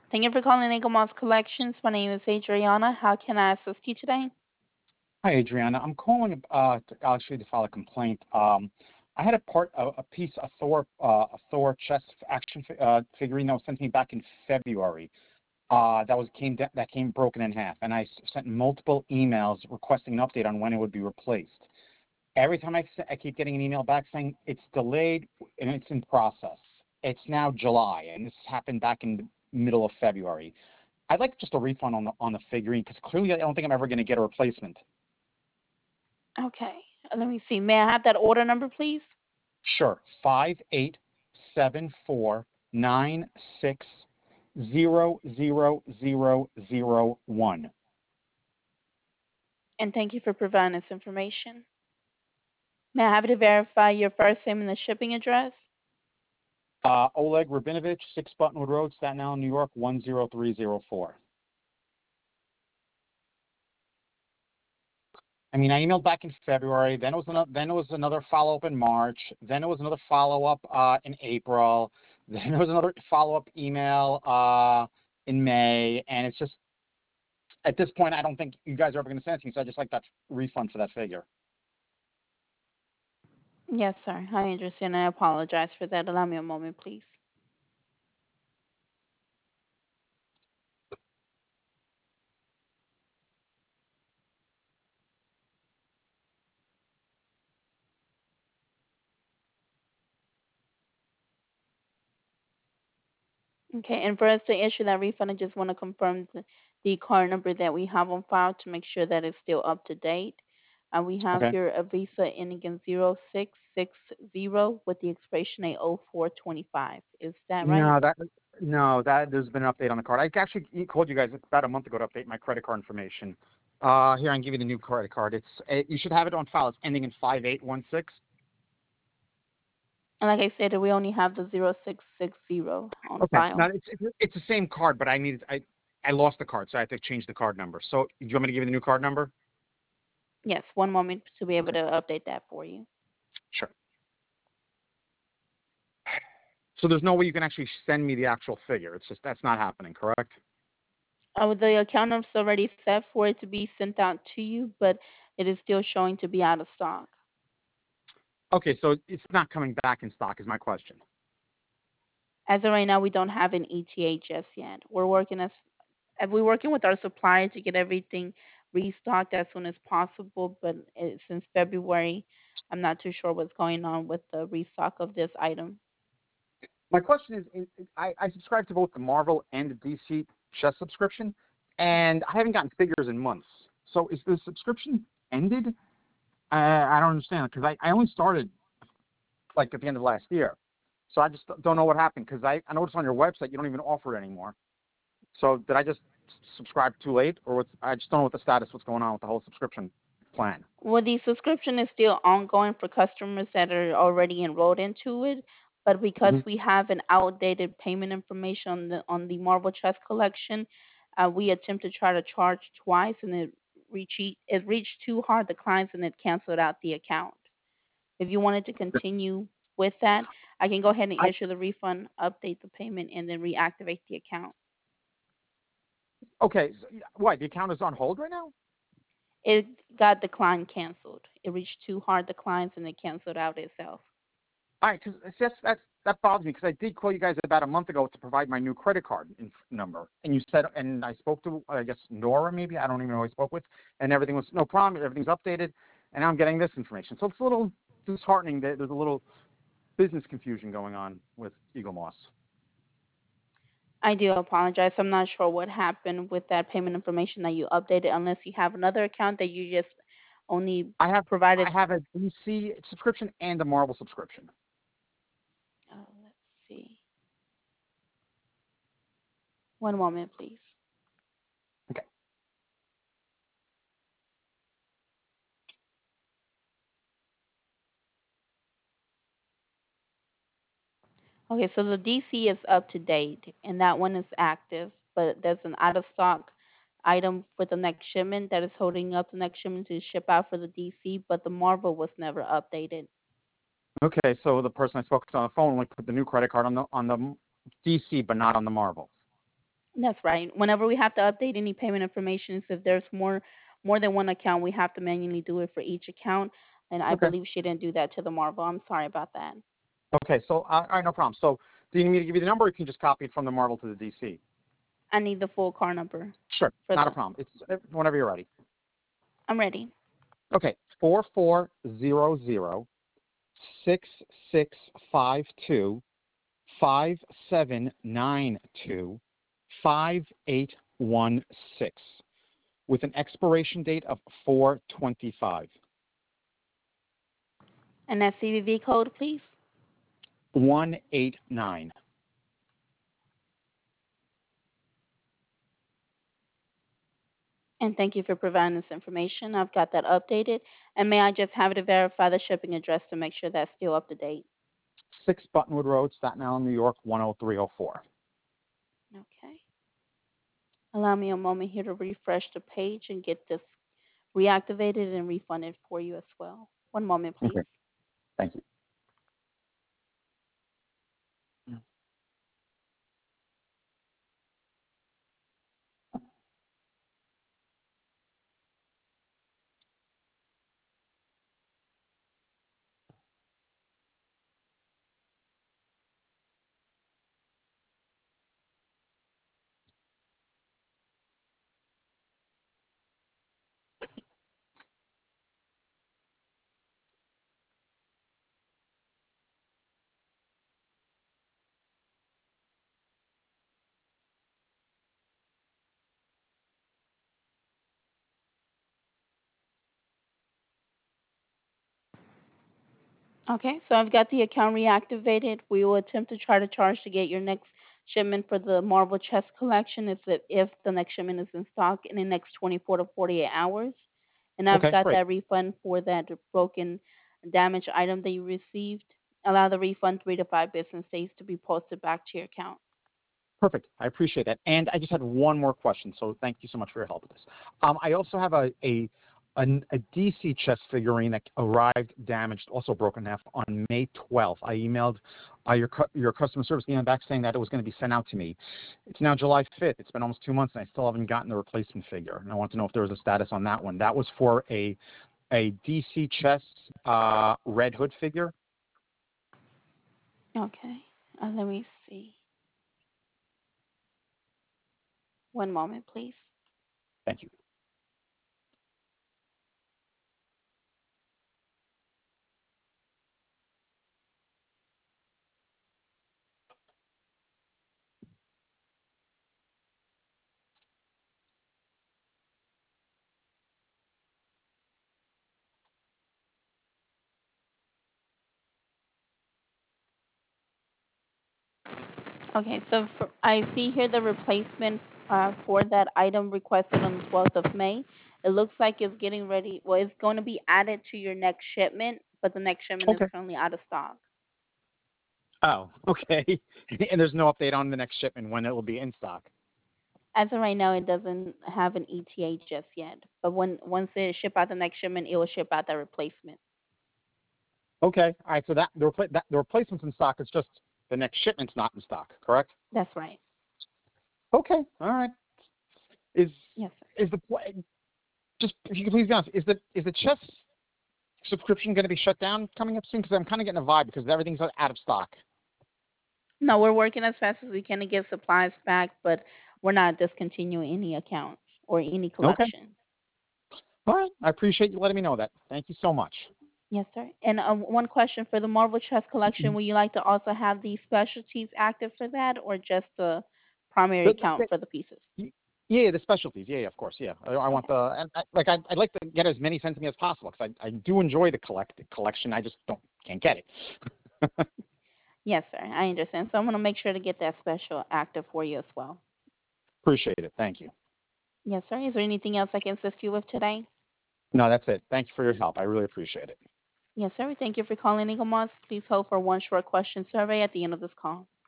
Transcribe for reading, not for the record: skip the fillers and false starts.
Thank you for calling Eagle Moss Collections. My name is Adriana. How can I assist you today? Hi, Adriana. I'm calling to file a complaint. I had a piece of Thor chess figurine that was sent to me back in February. That came broken in half, and I sent multiple emails requesting an update on when it would be replaced. Every time I keep getting an email back saying it's delayed and it's in process. It's now July, and this happened back in the middle of February. I'd like just a refund on the figurine because clearly I don't think I'm ever going to get a replacement. Okay. Let me see. May I have that order number, please? Sure. 5874960001. And thank you for providing this information. May I have you to verify your first name and the shipping address? Oleg Rabinovich, 6 Buttonwood Road, Staten Island, New York, 10304. I mean, I emailed back in February. Then it was another follow up in March. Then it was another follow up in April. Then there was another follow up email in May. And it's just at this point, I don't think you guys are ever going to send it to me. So I just like that refund for that figure. Yes, sir. I understand. I apologize for that. Allow me a moment, please. Okay, and for us to issue that refund, I just want to confirm the card number that we have on file to make sure that it's still up to date. We have Okay. here a Visa ending in 0660 with the expiration date 0425. Is that right? No, there's been an update on the card. I actually called you guys about a month ago to update my credit card information. Here I can give you the new credit card. You should have it on file. It's ending in 5816. And like I said, we only have the 0660 on Okay. Now file. it's the same card, but I lost the card, so I have to change the card number. So do you want me to give you the new card number? Yes, one moment to be able Okay. to update that for you. Sure. So there's no way you can actually send me the actual figure. It's just that's not happening, correct? The account is already set for it to be sent out to you, but it is still showing to be out of stock. Okay, so it's not coming back in stock is my question. As of right now, we don't have an ETA just yet. We're working with our supplier to get everything restocked as soon as possible. But since February, I'm not too sure what's going on with the restock of this item. My question I subscribe to both the Marvel and the DC chess subscription, and I haven't gotten figures in months. So is the subscription ended? I don't understand because I only started like at the end of last year. So I just don't know what happened because I noticed on your website you don't even offer it anymore. So did I just subscribe too late, or I just don't know what the status, what's going on with the whole subscription plan? Well, the subscription is still ongoing for customers that are already enrolled into it, but because Mm-hmm. we have an outdated payment information on the Marvel Chess Collection, we attempt to try to charge twice, and it reached too hard the clients, and it canceled out the account. If you wanted to continue with that, I can go ahead and I issue the refund, update the payment, and then reactivate the account. Okay. So, why the account is on hold right now? It got declined, canceled. It reached too hard declines, and it canceled out itself. All right, because that bothers me because I did call you guys about a month ago to provide my new credit card number, and you said, and I spoke to I guess Nora maybe I don't even know who I spoke with, and everything was no problem, everything's updated, and now I'm getting this information, so it's a little disheartening that there's a little business confusion going on with Eagle Moss. I do apologize. I'm not sure what happened with that payment information that you updated, unless you have another account that you just only I have provided. I have a DC subscription and a Marvel subscription. Let's see. One moment, please. Okay. Okay, so the DC is up to date, and that one is active, but there's an out of stock item for the next shipment that is holding up the next shipment to ship out for the DC, but the Marvel was never updated. Okay, so the person I spoke to on the phone only put the new credit card on the DC, but not on the Marvel. That's right. Whenever we have to update any payment information, if there's more than one account, we have to manually do it for each account. And I Okay. believe she didn't do that to the Marvel. I'm sorry about that. Okay. So, all right, no problem. So, do you need me to give you the number, or you can just copy it from the Marvel to the DC? I need the full car number Sure. for Not a the. problem. It's whenever you're ready. I'm ready. Okay. 4400 6652 5792 5816 with an expiration date of 425. And that CVV code, please. 189. And thank you for providing this information. I've got that updated. And may I just have it to verify the shipping address to make sure that's still up to date? 6 Buttonwood Road, Staten Island, New York, 10304. Okay. Allow me a moment here to refresh the page and get this reactivated and refunded for you as well. One moment, please. Okay. Thank you. Okay, so I've got the account reactivated. We will attempt to try to charge to get your next shipment for the Marvel Chess Collection if the next shipment is in stock in the next 24 to 48 hours. And I've Okay, got great. that refund for that broken damaged item that you received. Allow the refund 3 to 5 business days to be posted back to your account. Perfect. I appreciate that. And I just had one more question, so thank you so much for your help with this. I also have a DC chess figurine that arrived damaged, also broken in half, on May 12th. I emailed your customer service email back saying that it was going to be sent out to me. It's now July 5th. It's been almost 2 months, and I still haven't gotten the replacement figure. And I want to know if there was a status on that one. That was for a DC chess Red Hood figure. Okay, let me see. One moment, please. Thank you. Okay, so I see here the replacement for that item requested on the 12th of May. It looks like it's getting ready. Well, it's going to be added to your next shipment, but the next shipment is Okay. currently out of stock. Oh, okay. And there's no update on the next shipment when it will be in stock. As of right now, it doesn't have an ETA just yet. But once they ship out the next shipment, it will ship out the replacement. Okay. All right. So the replacement's in stock. It's just the next shipment's not in stock. Correct? That's right. Okay. All right. Is Yes, sir. is the just if you could please be honest, is the chess subscription going to be shut down coming up soon? Because I'm kind of getting a vibe because everything's out of stock. No, we're working as fast as we can to get supplies back, but we're not discontinuing any accounts or any Okay. collection. All right. I appreciate you letting me know that. Thank you so much. Yes, sir. And one question for the Marvel Chess Collection: would you like to also have the specialties active for that, or just the primary The, account for the pieces? yeah, the specialties. Yeah, of course. Yeah, I want Okay. the and I'd like to get as many sent to me as possible because I do enjoy the collection. I just can't get it. Yes, sir. I understand. So I'm going to make sure to get that special active for you as well. Appreciate it. Thank you. Yes, sir. Is there anything else I can assist you with today? No, that's it. Thank you for your help. I really appreciate it. Yes, sir. Thank you for calling Eagle Moss. Please hold for one short question survey at the end of this call.